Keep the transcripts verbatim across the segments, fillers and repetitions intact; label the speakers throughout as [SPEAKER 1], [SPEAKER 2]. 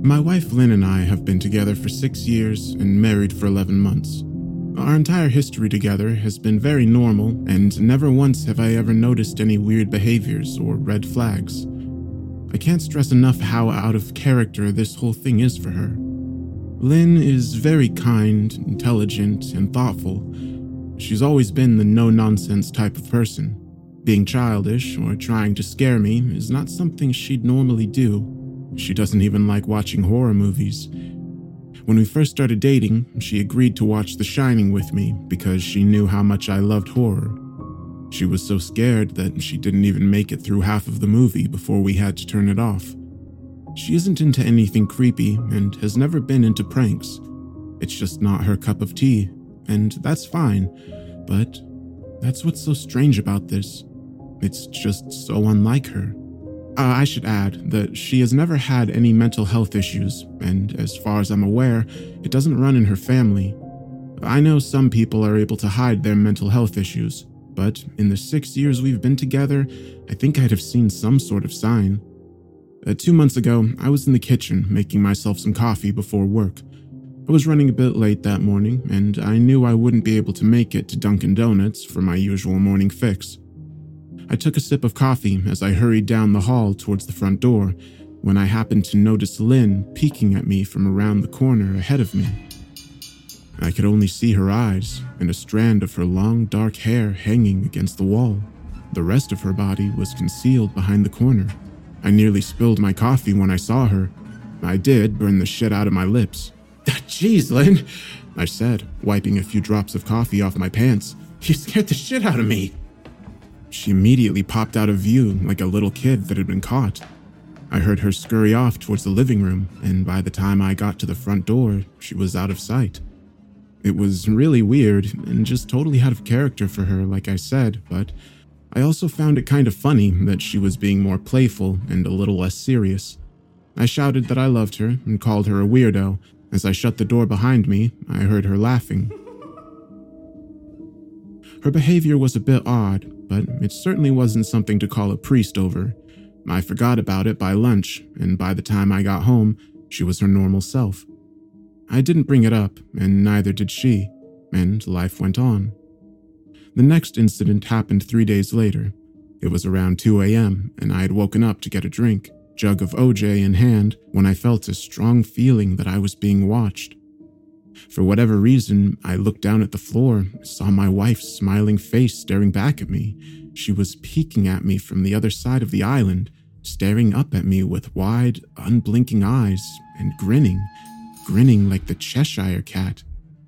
[SPEAKER 1] My wife Lynn and I have been together for six years and married for eleven months. Our entire history together has been very normal, and never once have I ever noticed any weird behaviors or red flags. I can't stress enough how out of character this whole thing is for her. Lynn is very kind, intelligent, and thoughtful. She's always been the no-nonsense type of person. Being childish or trying to scare me is not something she'd normally do. She doesn't even like watching horror movies. When we first started dating, she agreed to watch The Shining with me because she knew how much I loved horror. She was so scared that she didn't even make it through half of the movie before we had to turn it off. She isn't into anything creepy and has never been into pranks. It's just not her cup of tea, and that's fine, but that's what's so strange about this. It's just so unlike her. Uh, I should add that she has never had any mental health issues, and as far as I'm aware, it doesn't run in her family. I know some people are able to hide their mental health issues, but in the six years we've been together, I think I'd have seen some sort of sign. Uh, two months ago, I was in the kitchen making myself some coffee before work. I was running a bit late that morning, and I knew I wouldn't be able to make it to Dunkin' Donuts for my usual morning fix. I took a sip of coffee as I hurried down the hall towards the front door when I happened to notice Lynn peeking at me from around the corner ahead of me. I could only see her eyes and a strand of her long dark hair hanging against the wall. The rest of her body was concealed behind the corner. I nearly spilled my coffee when I saw her. I did burn the shit out of my lips. "Jeez, Lynn," I said, wiping a few drops of coffee off my pants. "You scared the shit out of me." She immediately popped out of view like a little kid that had been caught. I heard her scurry off towards the living room, and by the time I got to the front door, she was out of sight. It was really weird and just totally out of character for her, like I said, but I also found it kind of funny that she was being more playful and a little less serious. I shouted that I loved her and called her a weirdo. As I shut the door behind me, I heard her laughing. Her behavior was a bit odd, but it certainly wasn't something to call a priest over. I forgot about it by lunch, and by the time I got home, she was her normal self. I didn't bring it up, and neither did she, and life went on. The next incident happened three days later. It was around two a.m., and I had woken up to get a drink, jug of O J in hand, when I felt a strong feeling that I was being watched. For whatever reason, I looked down at the floor, saw my wife's smiling face staring back at me. She was peeking at me from the other side of the island, staring up at me with wide, unblinking eyes, and grinning, grinning like the Cheshire Cat.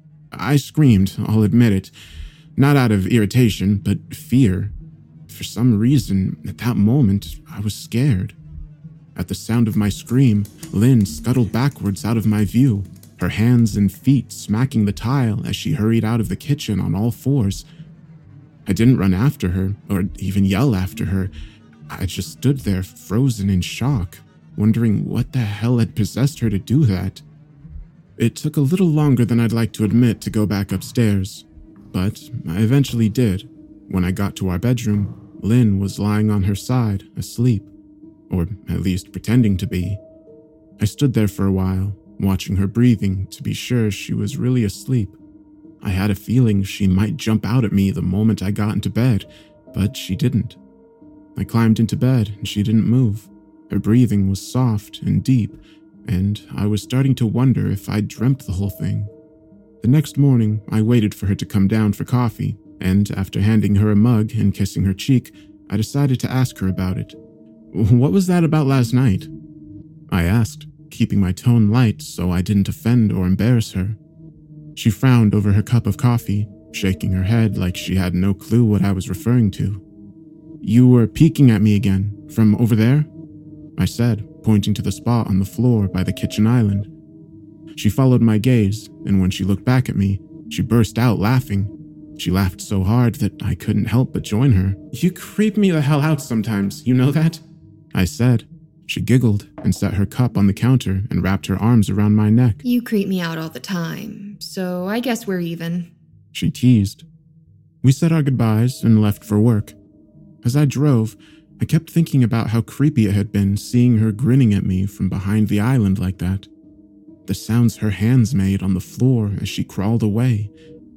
[SPEAKER 1] I screamed, I'll admit it, not out of irritation, but fear. For some reason, at that moment, I was scared. At the sound of my scream, Lynn scuttled backwards out of my view, her hands and feet smacking the tile as she hurried out of the kitchen on all fours. I didn't run after her, or even yell after her. I just stood there frozen in shock, wondering what the hell had possessed her to do that. It took a little longer than I'd like to admit to go back upstairs, but I eventually did. When I got to our bedroom, Lynn was lying on her side, asleep, or at least pretending to be. I stood there for a while, watching her breathing to be sure she was really asleep. I had a feeling she might jump out at me the moment I got into bed, but she didn't. I climbed into bed and she didn't move. Her breathing was soft and deep, and I was starting to wonder if I'd dreamt the whole thing. The next morning, I waited for her to come down for coffee, and after handing her a mug and kissing her cheek, I decided to ask her about it. "What was that about last night?" I asked, keeping my tone light so I didn't offend or embarrass her. She frowned over her cup of coffee, shaking her head like she had no clue what I was referring to. "You were peeking at me again, from over there?" I said, pointing to the spot on the floor by the kitchen island. She followed my gaze, and when she looked back at me, she burst out laughing. She laughed so hard that I couldn't help but join her. "You creep me the hell out sometimes, you know that?" I said. She giggled and set her cup on the counter and wrapped her arms around my neck.
[SPEAKER 2] "You creep me out all the time, so I guess we're even,"
[SPEAKER 1] she teased. We said our goodbyes and left for work. As I drove, I kept thinking about how creepy it had been seeing her grinning at me from behind the island like that. The sounds her hands made on the floor as she crawled away.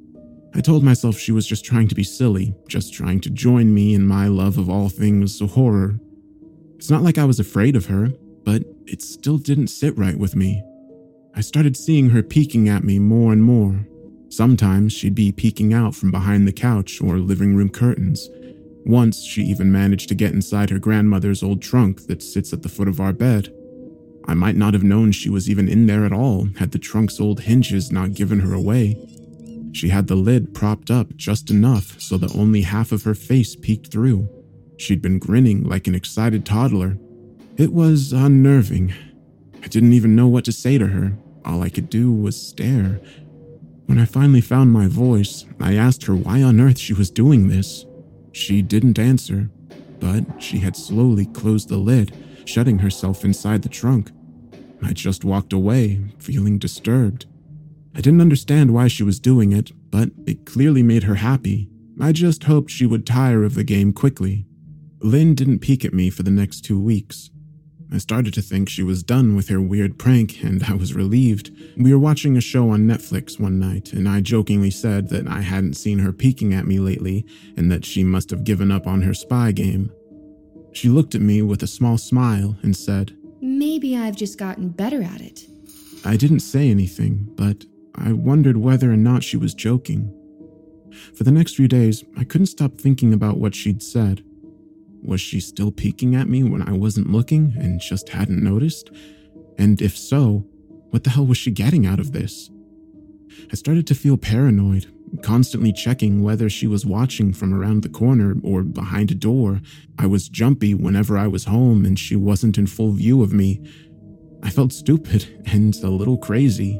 [SPEAKER 1] I told myself she was just trying to be silly, just trying to join me in my love of all things horror. It's not like I was afraid of her, but it still didn't sit right with me. I started seeing her peeking at me more and more. Sometimes she'd be peeking out from behind the couch or living room curtains. Once, she even managed to get inside her grandmother's old trunk that sits at the foot of our bed. I might not have known she was even in there at all had the trunk's old hinges not given her away. She had the lid propped up just enough so that only half of her face peeked through. She'd been grinning like an excited toddler. It was unnerving. I didn't even know what to say to her. All I could do was stare. When I finally found my voice, I asked her why on earth she was doing this. She didn't answer, but she had slowly closed the lid, shutting herself inside the trunk. I just walked away, feeling disturbed. I didn't understand why she was doing it, but it clearly made her happy. I just hoped she would tire of the game quickly. Lynn didn't peek at me for the next two weeks. I started to think she was done with her weird prank, and I was relieved. We were watching a show on Netflix one night, and I jokingly said that I hadn't seen her peeking at me lately and that she must have given up on her spy game. She looked at me with a small smile and said,
[SPEAKER 2] "Maybe I've just gotten better at it."
[SPEAKER 1] I didn't say anything, but I wondered whether or not she was joking. For the next few days, I couldn't stop thinking about what she'd said. Was she still peeking at me when I wasn't looking and just hadn't noticed? And if so, what the hell was she getting out of this? I started to feel paranoid, constantly checking whether she was watching from around the corner or behind a door. I was jumpy whenever I was home and she wasn't in full view of me. I felt stupid and a little crazy.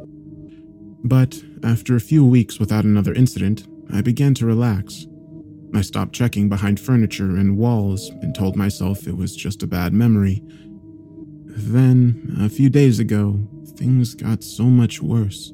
[SPEAKER 1] But after a few weeks without another incident, I began to relax. I stopped checking behind furniture and walls and told myself it was just a bad memory. Then, a few days ago, things got so much worse.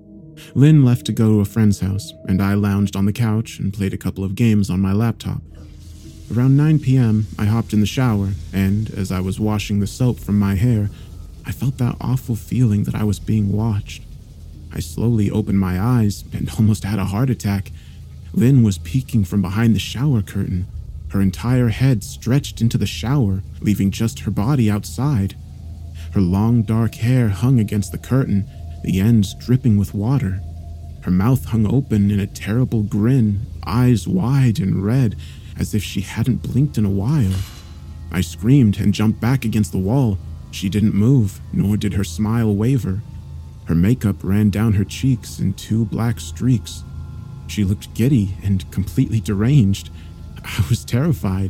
[SPEAKER 1] Lynn left to go to a friend's house, and I lounged on the couch and played a couple of games on my laptop. Around nine p.m., I hopped in the shower, and as I was washing the soap from my hair, I felt that awful feeling that I was being watched. I slowly opened my eyes and almost had a heart attack. Lynn was peeking from behind the shower curtain. Her entire head stretched into the shower, leaving just her body outside. Her long dark hair hung against the curtain, the ends dripping with water. Her mouth hung open in a terrible grin, eyes wide and red, as if she hadn't blinked in a while. I screamed and jumped back against the wall. She didn't move, nor did her smile waver. Her makeup ran down her cheeks in two black streaks. She looked giddy and completely deranged. I was terrified.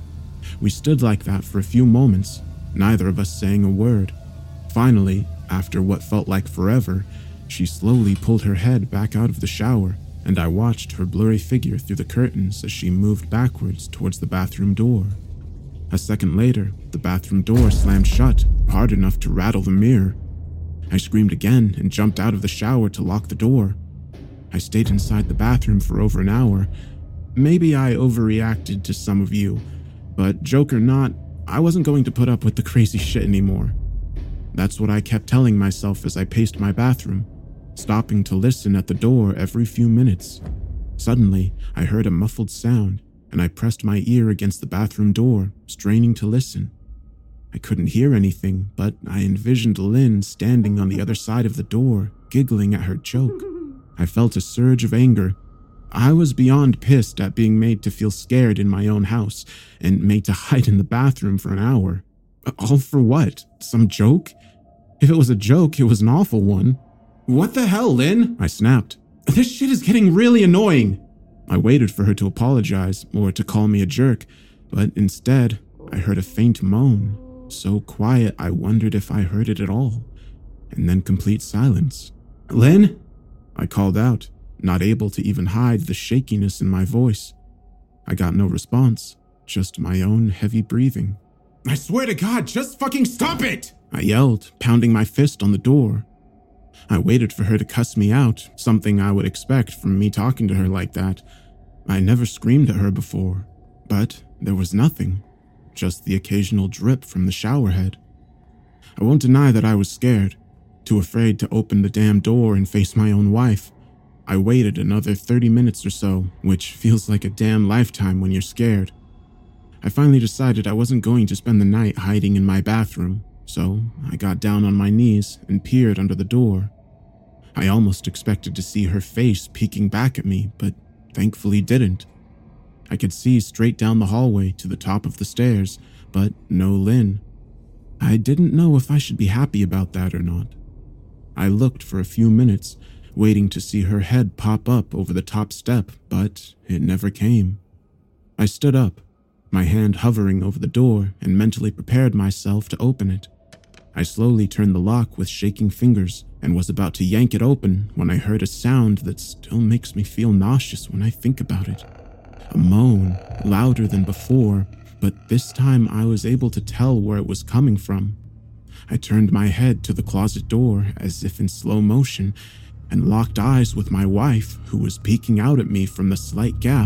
[SPEAKER 1] We stood like that for a few moments, neither of us saying a word. Finally, after what felt like forever, she slowly pulled her head back out of the shower, and I watched her blurry figure through the curtains as she moved backwards towards the bathroom door. A second later, the bathroom door slammed shut, hard enough to rattle the mirror. I screamed again and jumped out of the shower to lock the door. I stayed inside the bathroom for over an hour. Maybe I overreacted to some of you, but joke or not, I wasn't going to put up with the crazy shit anymore. That's what I kept telling myself as I paced my bathroom, stopping to listen at the door every few minutes. Suddenly, I heard a muffled sound, and I pressed my ear against the bathroom door, straining to listen. I couldn't hear anything, but I envisioned Lynn standing on the other side of the door, giggling at her joke. I felt a surge of anger. I was beyond pissed at being made to feel scared in my own house and made to hide in the bathroom for an hour. All for what? Some joke? If it was a joke, it was an awful one. "What the hell, Lynn?" I snapped. "This shit is getting really annoying." I waited for her to apologize or to call me a jerk, but instead, I heard a faint moan, so quiet I wondered if I heard it at all, and then complete silence. "Lynn?" I called out, not able to even hide the shakiness in my voice. I got no response, just my own heavy breathing. "I swear to God, just fucking stop it!" I yelled, pounding my fist on the door. I waited for her to cuss me out, something I would expect from me talking to her like that. I never screamed at her before, but there was nothing. just the occasional drip from the shower head. I won't deny that I was scared, too afraid to open the damn door and face my own wife. I waited another thirty minutes or so, which feels like a damn lifetime when you're scared. I finally decided I wasn't going to spend the night hiding in my bathroom, so I got down on my knees and peered under the door. I almost expected to see her face peeking back at me, but thankfully didn't. I could see straight down the hallway to the top of the stairs, but no Lynn. I didn't know if I should be happy about that or not. I looked for a few minutes, waiting to see her head pop up over the top step, but it never came. I stood up, my hand hovering over the door, and mentally prepared myself to open it. I slowly turned the lock with shaking fingers and was about to yank it open when I heard a sound that still makes me feel nauseous when I think about it. A moan, louder than before, but this time I was able to tell where it was coming from. I turned my head to the closet door as if in slow motion and locked eyes with my wife, who was peeking out at me from the slight gap.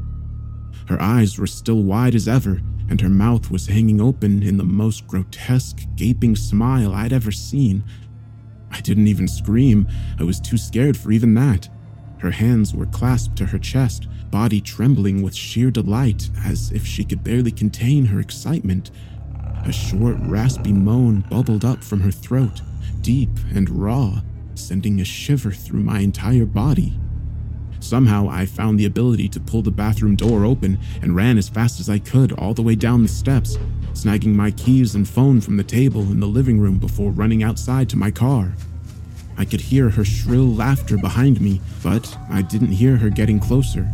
[SPEAKER 1] Her eyes were still wide as ever, and her mouth was hanging open in the most grotesque, gaping smile I'd ever seen. I didn't even scream. I was too scared for even that. Her hands were clasped to her chest, body trembling with sheer delight, as if she could barely contain her excitement. A short, raspy moan bubbled up from her throat, deep and raw, sending a shiver through my entire body. Somehow, I found the ability to pull the bathroom door open and ran as fast as I could all the way down the steps, snagging my keys and phone from the table in the living room before running outside to my car. I could hear her shrill laughter behind me, but I didn't hear her getting closer.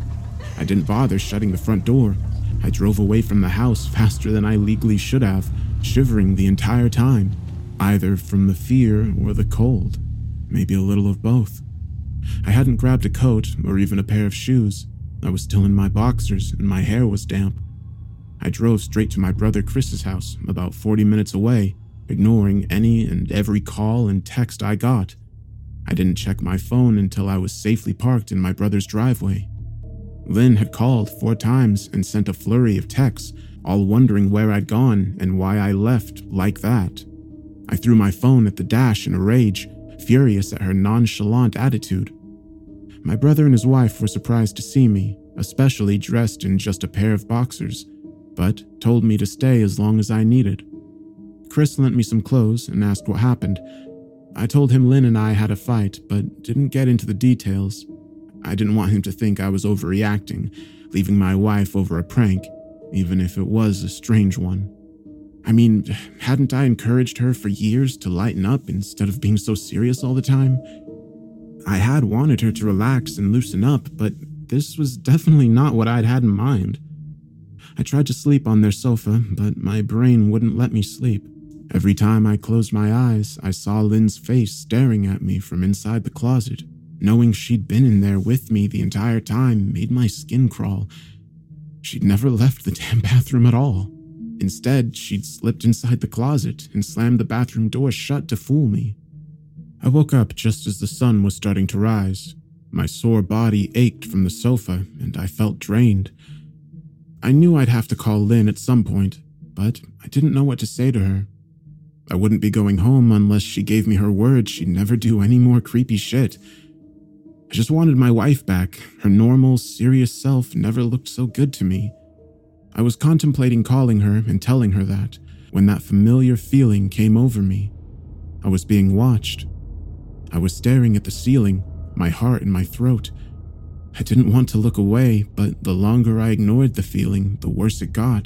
[SPEAKER 1] I didn't bother shutting the front door. I drove away from the house faster than I legally should have, shivering the entire time, either from the fear or the cold, maybe a little of both. I hadn't grabbed a coat or even a pair of shoes. I was still in my boxers and my hair was damp. I drove straight to my brother Chris's house, about forty minutes away, ignoring any and every call and text I got. I didn't check my phone until I was safely parked in my brother's driveway. Lynn had called four times and sent a flurry of texts, all wondering where I'd gone and why I left like that. I threw my phone at the dash in a rage, furious at her nonchalant attitude. My brother and his wife were surprised to see me, especially dressed in just a pair of boxers, but told me to stay as long as I needed. Chris lent me some clothes and asked what happened. I told him Lynn and I had a fight, but didn't get into the details. I didn't want him to think I was overreacting, leaving my wife over a prank, even if it was a strange one. I mean, hadn't I encouraged her for years to lighten up instead of being so serious all the time? I had wanted her to relax and loosen up, but this was definitely not what I'd had in mind. I tried to sleep on their sofa, but my brain wouldn't let me sleep. Every time I closed my eyes, I saw Lynn's face staring at me from inside the closet. Knowing she'd been in there with me the entire time made my skin crawl. She'd never left the damn bathroom at all. Instead, she'd slipped inside the closet and slammed the bathroom door shut to fool me. I woke up just as the sun was starting to rise. My sore body ached from the sofa, and I felt drained. I knew I'd have to call Lynn at some point, but I didn't know what to say to her. I wouldn't be going home unless she gave me her word she'd never do any more creepy shit. I just wanted my wife back. Her normal, serious self never looked so good to me. I was contemplating calling her and telling her that, when that familiar feeling came over me. I was being watched. I was staring at the ceiling, my heart in my throat. I didn't want to look away, but the longer I ignored the feeling, the worse it got.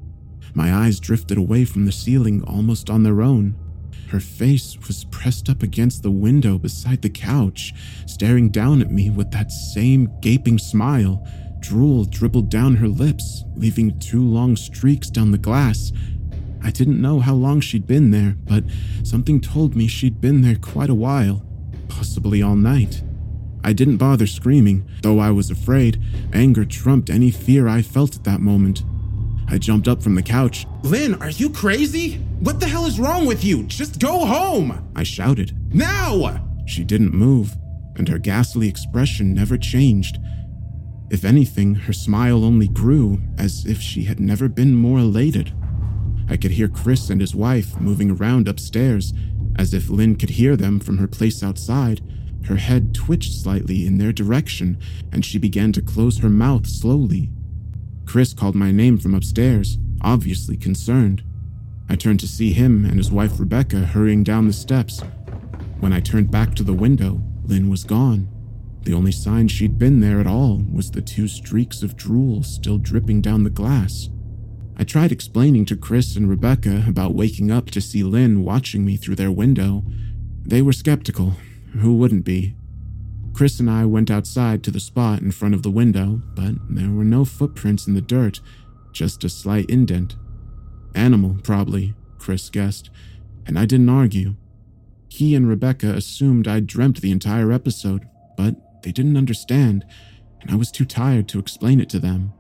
[SPEAKER 1] My eyes drifted away from the ceiling almost on their own. Her face was pressed up against the window beside the couch, staring down at me with that same gaping smile. Drool dribbled down her lips, leaving two long streaks down the glass. I didn't know how long she'd been there, but something told me she'd been there quite a while, possibly all night. I didn't bother screaming, though I was afraid. Anger trumped any fear I felt at that moment. I jumped up from the couch.
[SPEAKER 3] "Lynn, are you crazy? What the hell is wrong with you? Just go home!"
[SPEAKER 1] I shouted.
[SPEAKER 3] "Now!"
[SPEAKER 1] She didn't move, and her ghastly expression never changed. If anything, her smile only grew, as if she had never been more elated. I could hear Chris and his wife moving around upstairs, as if Lynn could hear them from her place outside. Her head twitched slightly in their direction, and she began to close her mouth slowly. Chris called my name from upstairs, obviously concerned. I turned to see him and his wife Rebecca hurrying down the steps. When I turned back to the window, Lynn was gone. The only sign she'd been there at all was the two streaks of drool still dripping down the glass. I tried explaining to Chris and Rebecca about waking up to see Lynn watching me through their window. They were skeptical. Who wouldn't be? Chris and I went outside to the spot in front of the window, but there were no footprints in the dirt, just a slight indent. Animal, probably, Chris guessed, and I didn't argue. He and Rebecca assumed I'd dreamt the entire episode, but they didn't understand, and I was too tired to explain it to them.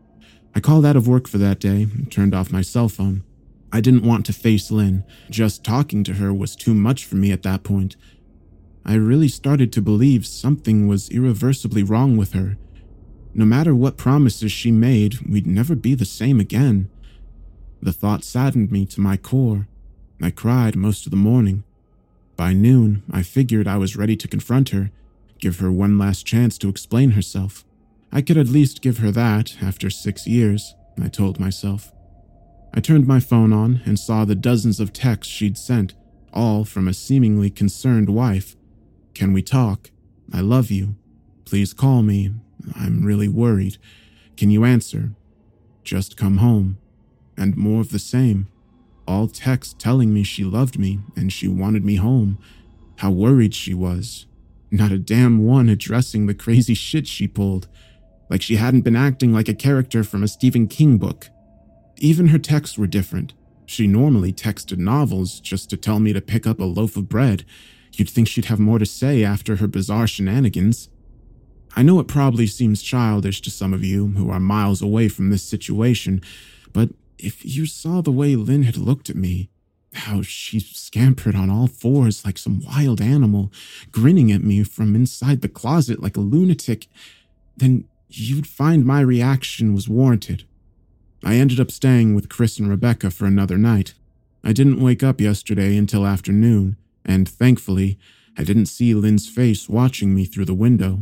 [SPEAKER 1] I called out of work for that day and turned off my cell phone. I didn't want to face Lynn. Just talking to her was too much for me at that point. I really started to believe something was irreversibly wrong with her. No matter what promises she made, we'd never be the same again. The thought saddened me to my core. I cried most of the morning. By noon, I figured I was ready to confront her, give her one last chance to explain herself. I could at least give her that after six years, I told myself. I turned my phone on and saw the dozens of texts she'd sent, all from a seemingly concerned wife. Can we talk? I love you. Please call me. I'm really worried. Can you answer? Just come home. And more of the same. All texts telling me she loved me and she wanted me home. How worried she was. Not a damn one addressing the crazy shit she pulled. Like she hadn't been acting like a character from a Stephen King book. Even her texts were different. She normally texted novels just to tell me to pick up a loaf of bread. You'd think she'd have more to say after her bizarre shenanigans. I know it probably seems childish to some of you who are miles away from this situation, but if you saw the way Lynn had looked at me, how she scampered on all fours like some wild animal, grinning at me from inside the closet like a lunatic, then you'd find my reaction was warranted. I ended up staying with Chris and Rebecca for another night. I didn't wake up yesterday until afternoon, and thankfully, I didn't see Lynn's face watching me through the window.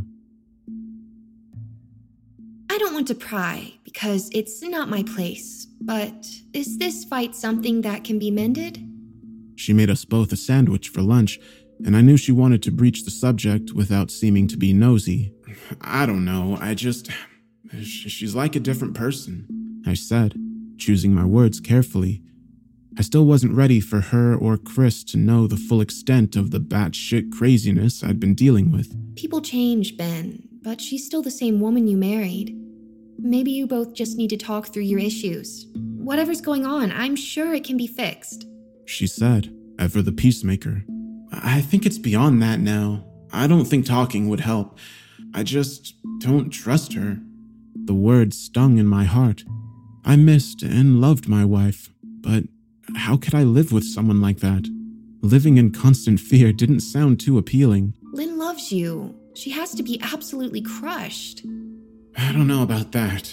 [SPEAKER 2] I don't want to pry, because it's not my place, but is this fight something that can be mended?
[SPEAKER 1] She made us both a sandwich for lunch, and I knew she wanted to breach the subject without seeming to be nosy. I don't know, I just... She's like a different person, I said, choosing my words carefully. I still wasn't ready for her or Chris to know the full extent of the batshit craziness I'd been dealing with.
[SPEAKER 2] People change, Ben, but she's still the same woman you married. Maybe you both just need to talk through your issues. Whatever's going on, I'm sure it can be fixed.
[SPEAKER 1] She said, ever the peacemaker. I think it's beyond that now. I don't think talking would help. I just don't trust her. The words stung in my heart. I missed and loved my wife, but how could I live with someone like that? Living in constant fear didn't sound too appealing.
[SPEAKER 2] Lynn loves you. She has to be absolutely crushed.
[SPEAKER 1] I don't know about that.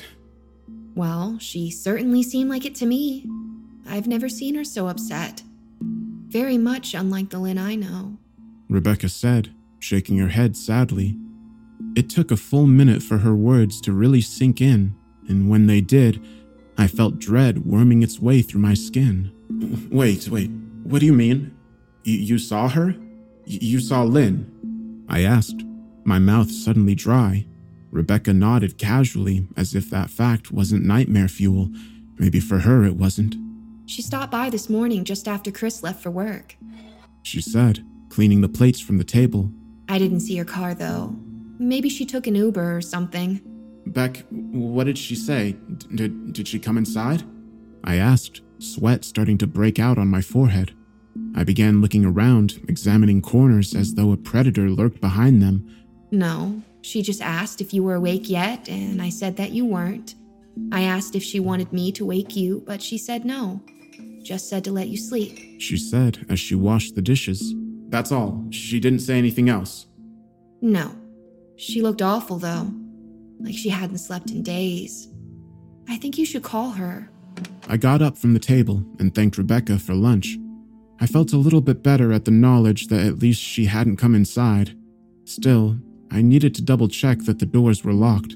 [SPEAKER 2] Well, she certainly seemed like it to me. I've never seen her so upset. Very much unlike the Lynn I know.
[SPEAKER 1] Rebecca said, shaking her head sadly. It took a full minute for her words to really sink in, and when they did, I felt dread worming its way through my skin. Wait, wait, what do you mean? Y- you saw her? Y- you saw Lynn? I asked, my mouth suddenly dry. Rebecca nodded casually, as if that fact wasn't nightmare fuel. Maybe for her it wasn't.
[SPEAKER 2] She stopped by this morning just after Chris left for work.
[SPEAKER 1] She said, cleaning the plates from the table.
[SPEAKER 2] I didn't see her car, though. Maybe she took an Uber or something.
[SPEAKER 1] Beck, what did she say? Did, did she come inside? I asked, sweat starting to break out on my forehead. I began looking around, examining corners as though a predator lurked behind them.
[SPEAKER 2] No, she just asked if you were awake yet, and I said that you weren't. I asked if she wanted me to wake you, but she said no. Just said to let you sleep.
[SPEAKER 1] She said as she washed the dishes. That's all. She didn't say anything else.
[SPEAKER 2] No. She looked awful, though. like she hadn't slept in days. I think you should call her.
[SPEAKER 1] I got up from the table and thanked Rebecca for lunch. I felt a little bit better at the knowledge that at least she hadn't come inside. Still, I needed to double check that the doors were locked.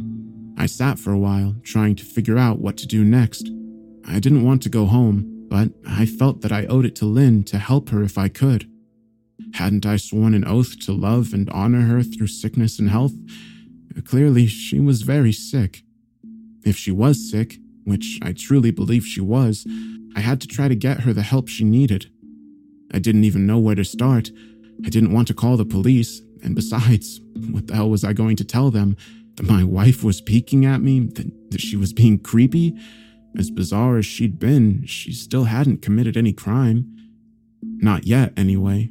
[SPEAKER 1] I sat for a while, trying to figure out what to do next. I didn't want to go home, but I felt that I owed it to Lynn to help her if I could. Hadn't I sworn an oath to love and honor her through sickness and health? Clearly, she was very sick. If she was sick, which I truly believe she was, I had to try to get her the help she needed. I didn't even know where to start. I didn't want to call the police, and besides, what the hell was I going to tell them? That my wife was peeking at me? That, that she was being creepy? As bizarre as she'd been, she still hadn't committed any crime. Not yet, anyway.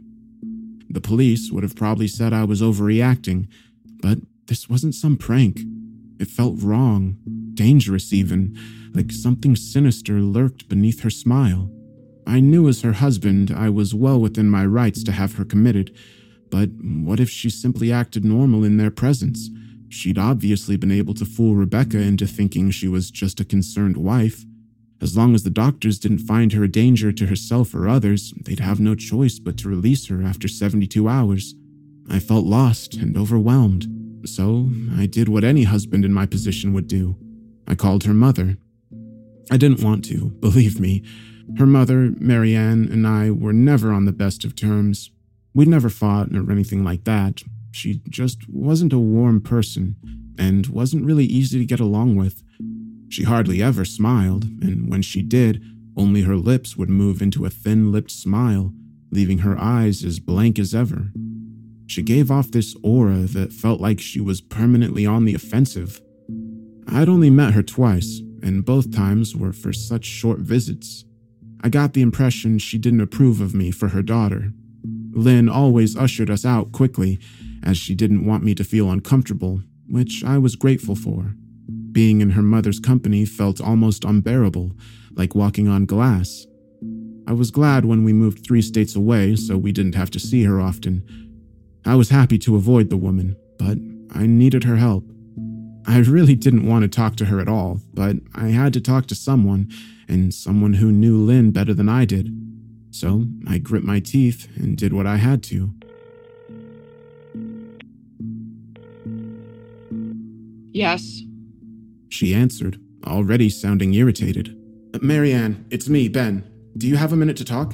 [SPEAKER 1] The police would have probably said I was overreacting, but this wasn't some prank. It felt wrong, dangerous even, like something sinister lurked beneath her smile. I knew as her husband I was well within my rights to have her committed, but what if she simply acted normal in their presence? She'd obviously been able to fool Rebecca into thinking she was just a concerned wife. As long as the doctors didn't find her a danger to herself or others, they'd have no choice but to release her after seventy-two hours. I felt lost and overwhelmed, so I did what any husband in my position would do. I called her mother. I didn't want to, believe me. Her mother, Marianne, and I were never on the best of terms. We'd never fought or anything like that. She just wasn't a warm person and wasn't really easy to get along with. She hardly ever smiled, and when she did, only her lips would move into a thin-lipped smile, leaving her eyes as blank as ever. She gave off this aura that felt like she was permanently on the offensive. I'd only met her twice, and both times were for such short visits. I got the impression she didn't approve of me for her daughter. Lynn always ushered us out quickly, as she didn't want me to feel uncomfortable, which I was grateful for. Being in her mother's company felt almost unbearable, like walking on glass. I was glad when we moved three states away so we didn't have to see her often. I was happy to avoid the woman, but I needed her help. I really didn't want to talk to her at all, but I had to talk to someone, and someone who knew Lynn better than I did. So I grit my teeth and did what I had to.
[SPEAKER 4] Yes?
[SPEAKER 1] She answered, already sounding irritated. Marianne, it's me, Ben. Do you have a minute to talk?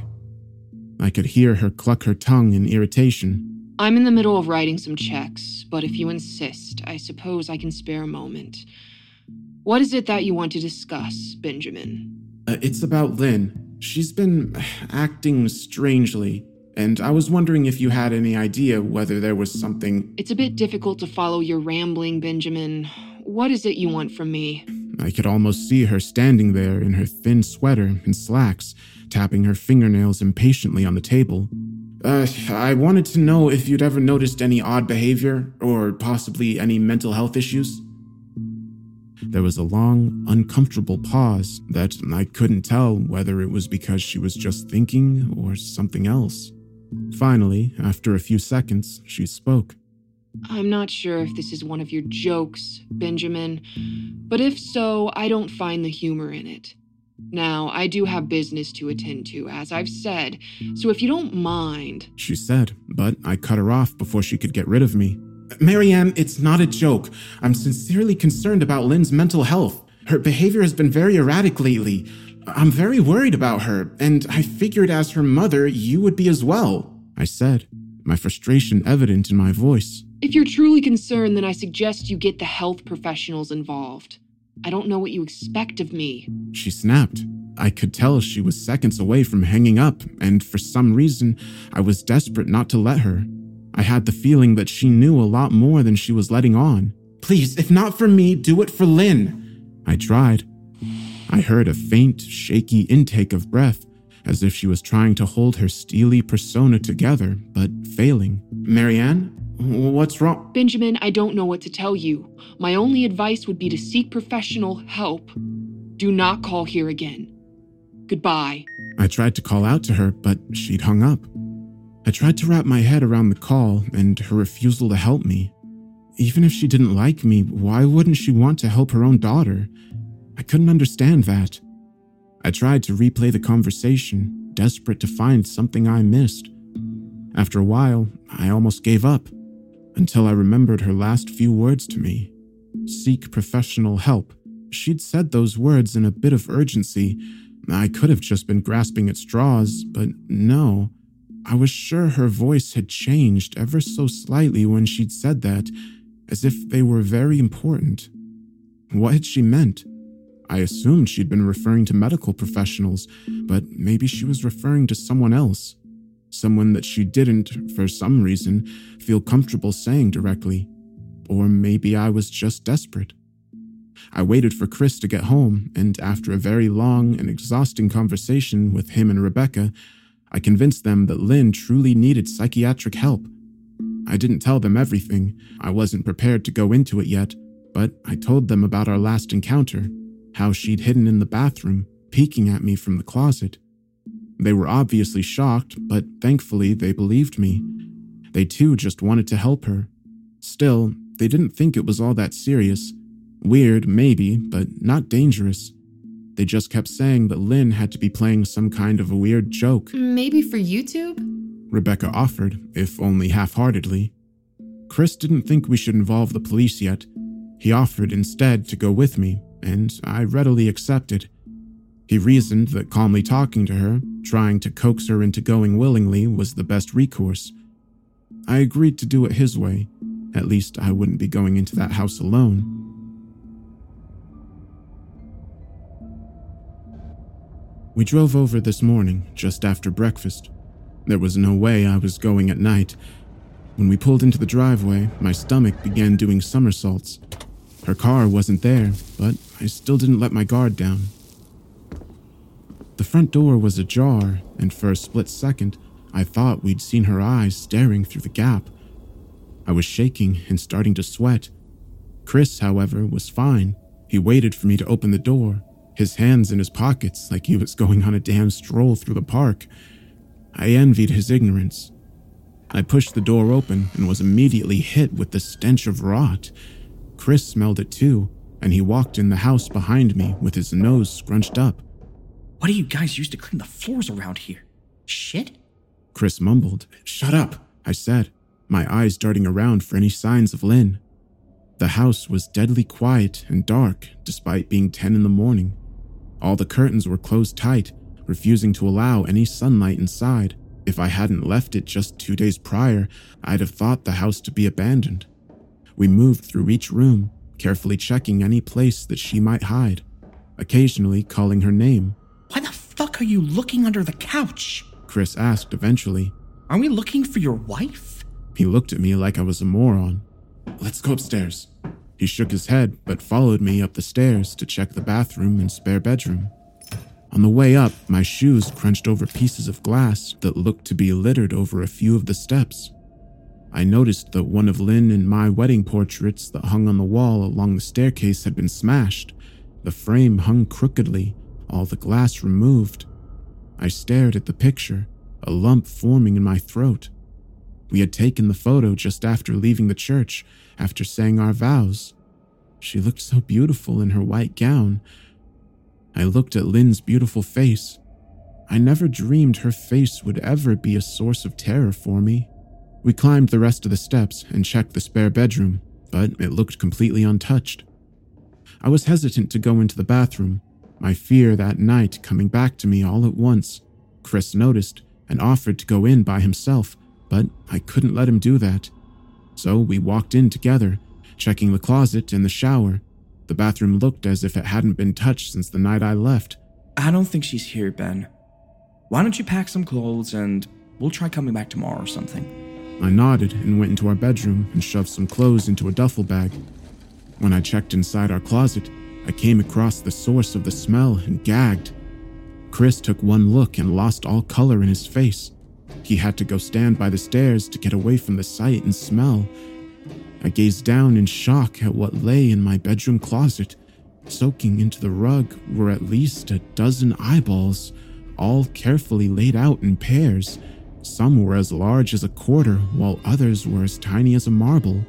[SPEAKER 1] I could hear her cluck her tongue in irritation.
[SPEAKER 4] I'm in the middle of writing some checks, but if you insist, I suppose I can spare a moment. What is it that you want to discuss, Benjamin?
[SPEAKER 1] Uh, it's about Lynn. She's been acting strangely, and I was wondering if you had any idea whether there was something...
[SPEAKER 4] It's a bit difficult to follow your rambling, Benjamin. What is it you want from me?
[SPEAKER 1] I could almost see her standing there in her thin sweater and slacks, tapping her fingernails impatiently on the table. Uh, I wanted to know if you'd ever noticed any odd behavior, or possibly any mental health issues. There was a long, uncomfortable pause that I couldn't tell whether it was because she was just thinking or something else. Finally, after a few seconds, she spoke.
[SPEAKER 4] I'm not sure if this is one of your jokes, Benjamin, but if so, I don't find the humor in it. Now, I do have business to attend to, as I've said, so if you don't mind...
[SPEAKER 1] She said, but I cut her off before she could get rid of me. Marianne, it's not a joke. I'm sincerely concerned about Lynn's mental health. Her behavior has been very erratic lately. I'm very worried about her, and I figured as her mother, you would be as well, I said, my frustration evident in my voice.
[SPEAKER 4] If you're truly concerned, then I suggest you get the health professionals involved. I don't know what you expect of me.
[SPEAKER 1] She snapped. I could tell she was seconds away from hanging up, and for some reason, I was desperate not to let her. I had the feeling that she knew a lot more than she was letting on. Please, if not for me, do it for Lynn. I tried. I heard a faint, shaky intake of breath, as if she was trying to hold her steely persona together, but failing. Marianne? What's wrong?
[SPEAKER 4] Benjamin, I don't know what to tell you. My only advice would be to seek professional help. Do not call here again. Goodbye.
[SPEAKER 1] I tried to call out to her, but she'd hung up. I tried to wrap my head around the call and her refusal to help me. Even if she didn't like me, why wouldn't she want to help her own daughter? I couldn't understand that. I tried to replay the conversation, desperate to find something I missed. After a while, I almost gave up, until I remembered her last few words to me. Seek professional help. She'd said those words in a bit of urgency. I could have just been grasping at straws, but no. I was sure her voice had changed ever so slightly when she'd said that, as if they were very important. What had she meant? I assumed she'd been referring to medical professionals, but maybe she was referring to someone else. Someone that she didn't, for some reason, feel comfortable saying directly. Or maybe I was just desperate. I waited for Chris to get home, and after a very long and exhausting conversation with him and Rebecca, I convinced them that Lynn truly needed psychiatric help. I didn't tell them everything. I wasn't prepared to go into it yet, but I told them about our last encounter, how she'd hidden in the bathroom, peeking at me from the closet. They were obviously shocked, but thankfully they believed me. They too just wanted to help her. Still, they didn't think it was all that serious. Weird, maybe, but not dangerous. They just kept saying that Lynn had to be playing some kind of a weird joke.
[SPEAKER 2] Maybe for YouTube?
[SPEAKER 1] Rebecca offered, if only half-heartedly. Chris didn't think we should involve the police yet. He offered instead to go with me, and I readily accepted. He reasoned that calmly talking to her, trying to coax her into going willingly, was the best recourse. I agreed to do it his way. At least I wouldn't be going into that house alone. We drove over this morning, just after breakfast. There was no way I was going at night. When we pulled into the driveway, my stomach began doing somersaults. Her car wasn't there, but I still didn't let my guard down. The front door was ajar, and for a split second, I thought we'd seen her eyes staring through the gap. I was shaking and starting to sweat. Chris, however, was fine. He waited for me to open the door, his hands in his pockets like he was going on a damn stroll through the park. I envied his ignorance. I pushed the door open and was immediately hit with the stench of rot. Chris smelled it too, and he walked in the house behind me with his nose scrunched up.
[SPEAKER 5] What do you guys use to clean the floors around here? Shit?
[SPEAKER 1] Chris mumbled. Shut up, I said, my eyes darting around for any signs of Lynn. The house was deadly quiet and dark despite being ten in the morning. All the curtains were closed tight, refusing to allow any sunlight inside. If I hadn't left it just two days prior, I'd have thought the house to be abandoned. We moved through each room, carefully checking any place that she might hide, occasionally calling her name.
[SPEAKER 5] Why the fuck are you looking under the couch?
[SPEAKER 1] Chris asked eventually.
[SPEAKER 5] Are we looking for your wife?
[SPEAKER 1] He looked at me like I was a moron. Let's go upstairs. He shook his head, but followed me up the stairs to check the bathroom and spare bedroom. On the way up, my shoes crunched over pieces of glass that looked to be littered over a few of the steps. I noticed that one of Lynn and my wedding portraits that hung on the wall along the staircase had been smashed. The frame hung crookedly, all the glass removed. I stared at the picture, a lump forming in my throat. We had taken the photo just after leaving the church, after saying our vows. She looked so beautiful in her white gown. I looked at Lynn's beautiful face. I never dreamed her face would ever be a source of terror for me. We climbed the rest of the steps and checked the spare bedroom, but it looked completely untouched. I was hesitant to go into the bathroom, my fear that night coming back to me all at once. Chris noticed and offered to go in by himself, but I couldn't let him do that. So we walked in together, checking the closet and the shower. The bathroom looked as if it hadn't been touched since the night I left.
[SPEAKER 5] I don't think she's here, Ben. Why don't you pack some clothes and we'll try coming back tomorrow or something?
[SPEAKER 1] I nodded and went into our bedroom and shoved some clothes into a duffel bag. When I checked inside our closet, I came across the source of the smell and gagged. Chris took one look and lost all color in his face. He had to go stand by the stairs to get away from the sight and smell. I gazed down in shock at what lay in my bedroom closet. Soaking into the rug were at least a dozen eyeballs, all carefully laid out in pairs. Some were as large as a quarter, while others were as tiny as a marble.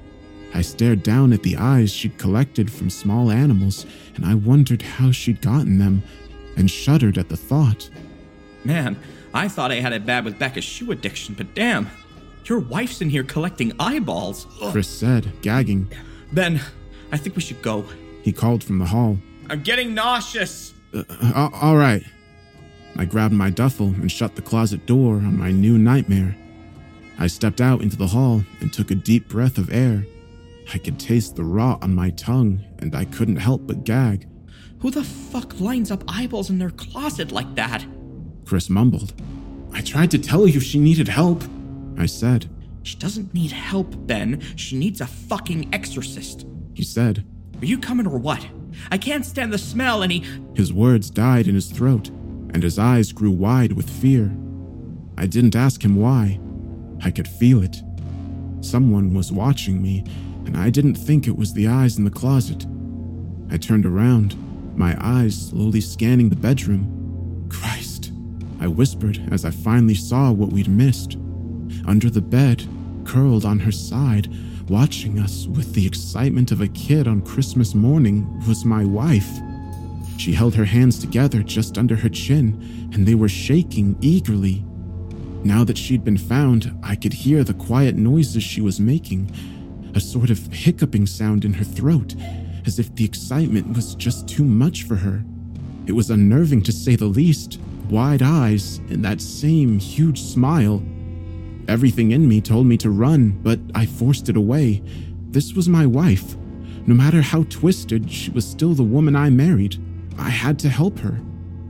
[SPEAKER 1] I stared down at the eyes she'd collected from small animals, and I wondered how she'd gotten them, and shuddered at the thought.
[SPEAKER 5] Man, I thought I had it bad with Becca's shoe addiction, but damn, your wife's in here collecting eyeballs. Ugh.
[SPEAKER 1] Chris said, gagging.
[SPEAKER 5] Ben, I think we should go.
[SPEAKER 1] He called from the hall.
[SPEAKER 5] I'm getting nauseous.
[SPEAKER 1] Uh, uh, all right. I grabbed my duffel and shut the closet door on my new nightmare. I stepped out into the hall and took a deep breath of air. I could taste the rot on my tongue, and I couldn't help but gag.
[SPEAKER 5] Who the fuck lines up eyeballs in their closet like that?
[SPEAKER 1] Chris mumbled. I tried to tell you she needed help, I said.
[SPEAKER 5] She doesn't need help, Ben. She needs a fucking exorcist.
[SPEAKER 1] He said.
[SPEAKER 5] Are you coming or what? I can't stand the smell and he...
[SPEAKER 1] His words died in his throat, and his eyes grew wide with fear. I didn't ask him why. I could feel it. Someone was watching me, and I didn't think it was the eyes in the closet. I turned around, my eyes slowly scanning the bedroom. Christ, I whispered as I finally saw what we'd missed. Under the bed, curled on her side, watching us with the excitement of a kid on Christmas morning, was my wife. She held her hands together just under her chin, and they were shaking eagerly. Now that she'd been found, I could hear the quiet noises she was making, a sort of hiccuping sound in her throat, as if the excitement was just too much for her. It was unnerving to say the least, wide eyes and that same huge smile. Everything in me told me to run, but I forced it away. This was my wife. No matter how twisted, she was still the woman I married. I had to help her.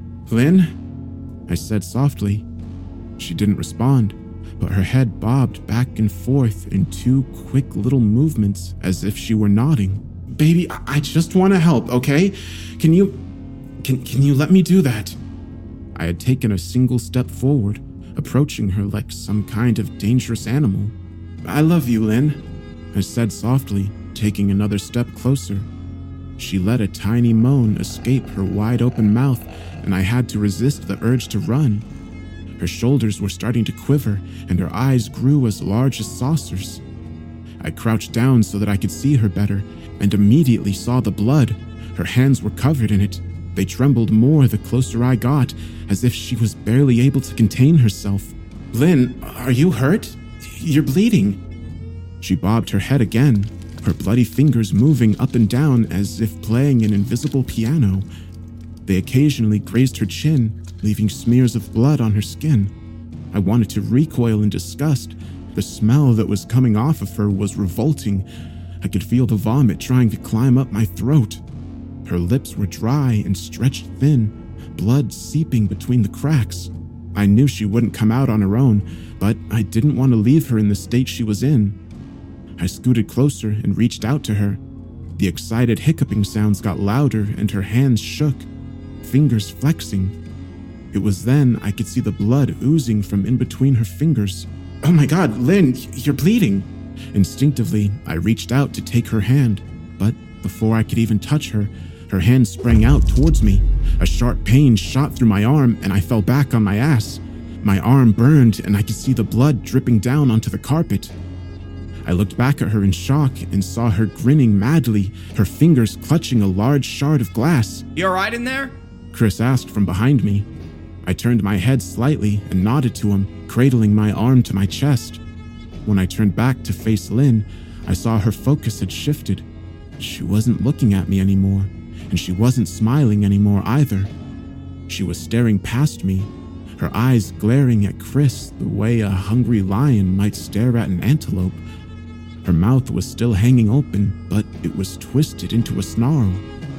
[SPEAKER 1] Lynn? I said softly. She didn't respond, but her head bobbed back and forth in two quick little movements as if she were nodding. Baby, I just want to help, okay? Can you... Can, can you let me do that? I had taken a single step forward, approaching her like some kind of dangerous animal. I love you, Lynn, I said softly, taking another step closer. She let a tiny moan escape her wide-open mouth, and I had to resist the urge to run. Her shoulders were starting to quiver, and her eyes grew as large as saucers. I crouched down so that I could see her better, and immediately saw the blood. Her hands were covered in it. They trembled more the closer I got, as if she was barely able to contain herself. Lynn, are you hurt? You're bleeding. She bobbed her head again, her bloody fingers moving up and down as if playing an invisible piano. They occasionally grazed her chin, leaving smears of blood on her skin. I wanted to recoil in disgust. The smell that was coming off of her was revolting. I could feel the vomit trying to climb up my throat. Her lips were dry and stretched thin, blood seeping between the cracks. I knew she wouldn't come out on her own, but I didn't want to leave her in the state she was in. I scooted closer and reached out to her. The excited hiccuping sounds got louder and her hands shook, fingers flexing. It was then I could see the blood oozing from in between her fingers. Oh my God, Lynn, you're bleeding. Instinctively, I reached out to take her hand, but before I could even touch her, her hand sprang out towards me. A sharp pain shot through my arm and I fell back on my ass. My arm burned and I could see the blood dripping down onto the carpet. I looked back at her in shock and saw her grinning madly, her fingers clutching a large shard of glass.
[SPEAKER 5] You all right in there?
[SPEAKER 1] Chris asked from behind me. I turned my head slightly and nodded to him, cradling my arm to my chest. When I turned back to face Lynn, I saw her focus had shifted. She wasn't looking at me anymore, and she wasn't smiling anymore either. She was staring past me, her eyes glaring at Chris the way a hungry lion might stare at an antelope. Her mouth was still hanging open, but it was twisted into a snarl.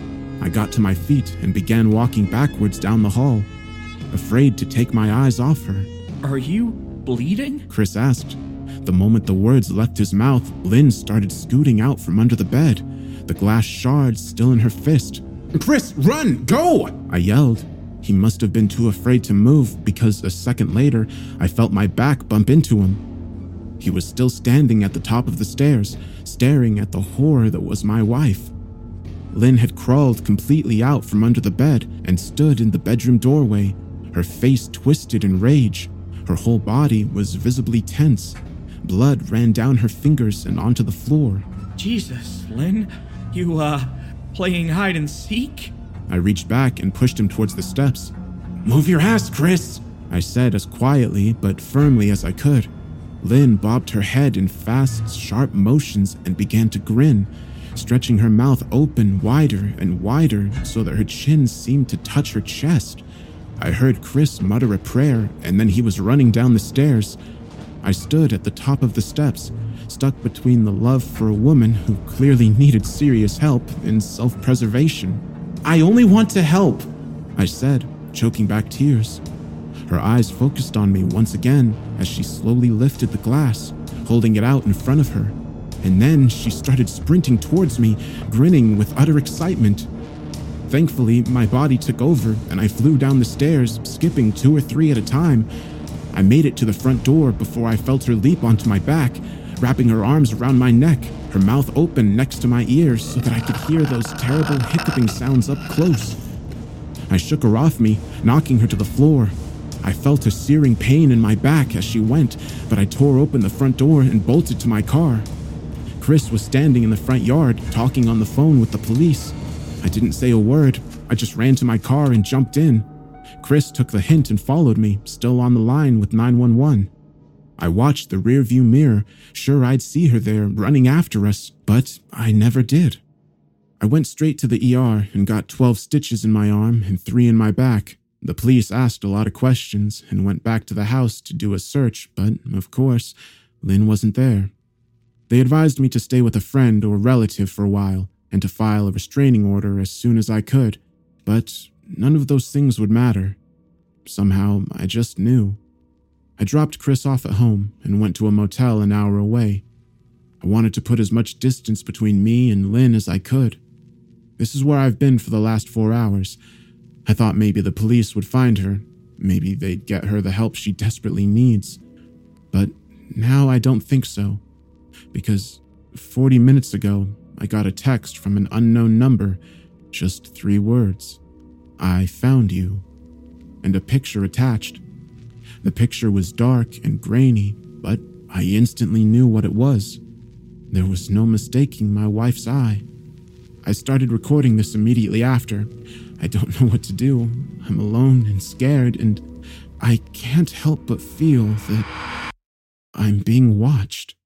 [SPEAKER 1] I got to my feet and began walking backwards down the hall, afraid to take my eyes off her.
[SPEAKER 5] Are you bleeding?
[SPEAKER 1] Chris asked. The moment the words left his mouth, Lynn started scooting out from under the bed, the glass shards still in her fist.
[SPEAKER 3] Chris, run! Go!
[SPEAKER 1] I yelled. He must have been too afraid to move because a second later, I felt my back bump into him. He was still standing at the top of the stairs, staring at the horror that was my wife. Lynn had crawled completely out from under the bed and stood in the bedroom doorway, her face twisted in rage. Her whole body was visibly tense. Blood ran down her fingers and onto the floor.
[SPEAKER 5] Jesus, Lynn, you, uh, playing hide and seek?
[SPEAKER 1] I reached back and pushed him towards the steps.
[SPEAKER 3] Move your ass, Chris,
[SPEAKER 1] I said as quietly but firmly as I could. Lynn bobbed her head in fast, sharp motions and began to grin, stretching her mouth open wider and wider so that her chin seemed to touch her chest. I heard Chris mutter a prayer, and then he was running down the stairs. I stood at the top of the steps, stuck between the love for a woman who clearly needed serious help and self-preservation.
[SPEAKER 3] I only want to help,
[SPEAKER 1] I said, choking back tears. Her eyes focused on me once again as she slowly lifted the glass, holding it out in front of her. And then she started sprinting towards me, grinning with utter excitement. Thankfully, my body took over and I flew down the stairs, skipping two or three at a time. I made it to the front door before I felt her leap onto my back, wrapping her arms around my neck, her mouth open next to my ears so that I could hear those terrible hiccuping sounds up close. I shook her off me, knocking her to the floor. I felt a searing pain in my back as she went, but I tore open the front door and bolted to my car. Chris was standing in the front yard, talking on the phone with the police. I didn't say a word. I just ran to my car and jumped in. Chris took the hint and followed me, still on the line with nine one one. I watched the rearview mirror, sure I'd see her there running after us, but I never did. I went straight to the E R and got twelve stitches in my arm and three in my back. The police asked a lot of questions and went back to the house to do a search, but, of course, Lynn wasn't there. They advised me to stay with a friend or relative for a while and to file a restraining order as soon as I could, but none of those things would matter. Somehow, I just knew. I dropped Chris off at home and went to a motel an hour away. I wanted to put as much distance between me and Lynn as I could. This is where I've been for the last four hours. I thought maybe the police would find her. Maybe they'd get her the help she desperately needs. But now I don't think so. Because forty minutes ago, I got a text from an unknown number, just three words. I found you. And a picture attached. The picture was dark and grainy, but I instantly knew what it was. There was no mistaking my wife's eye. I started recording this immediately after. I don't know what to do. I'm alone and scared, and I can't help but feel that I'm being watched.